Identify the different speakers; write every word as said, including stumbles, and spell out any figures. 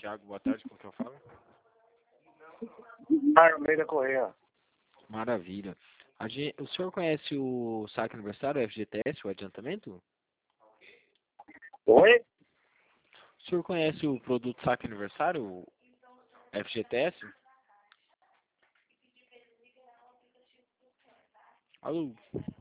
Speaker 1: Tiago, boa tarde, com quem eu falo?
Speaker 2: Mário Almeida Correia.
Speaker 1: Maravilha. A gen- o senhor conhece o saque aniversário, o F G T S, o adiantamento?
Speaker 2: Oi?
Speaker 1: O senhor conhece o produto saque aniversário, o F G T S? Alô?